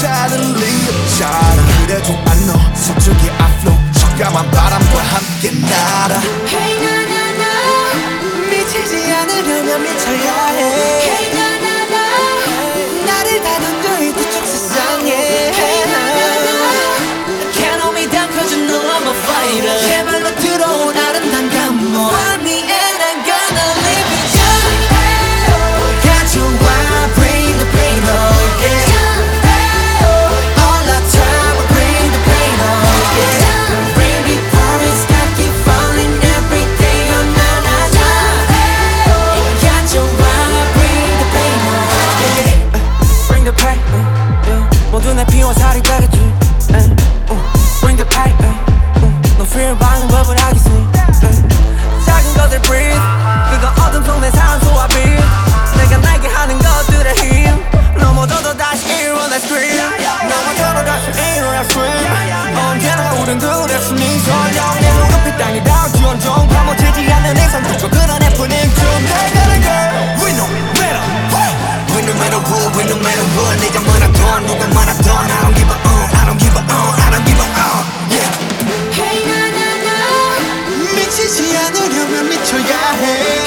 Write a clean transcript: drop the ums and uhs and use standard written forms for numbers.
차를 리어잖아. 그래도 안너 서쪽의 앞로 적감한 바람과 함께 날아. Hey 나나나 미치지 않으려면 미쳐야 해. Hey 나나나 나를 다듬고 이 뒤쪽 세상에. Hey 나나나 Can't hold me down cause you know I'm a fighter. 제발로 들어온 아름다운 감동. Find me and I'm gonna live it up. 가져와 bring the pain on, yeah. All the time I bring the pain on, yeah. Bring it for it's got keep falling every day. Oh na na na. 가져와 bring the pain on, yeah. Bring the pain, 모두 내 피와 살이 되겠지. Bring the pain, 너 fear 받는 법을 알겠지. 작은 것들 breathe, 그거 어둠 속 내 산소와 빛. 내가 날게 하는 것들의 힘. 넘어져도 다시 일어나 scream. 넘어져도 다시 일어나 scream. 언제나 우린 그랬으니 설령 내 무릎이 땅에 닿을지언정 파묻히지 않는 이상 두고 끌어내뿐인 좀 내가는 girl. We no matter what, we no matter what, we no matter what. 네가 말하던 누가 말하던 I don't give a I don't give a I don't give a yeah. Hey 나나나 미치지 않으려면 미쳐야 해.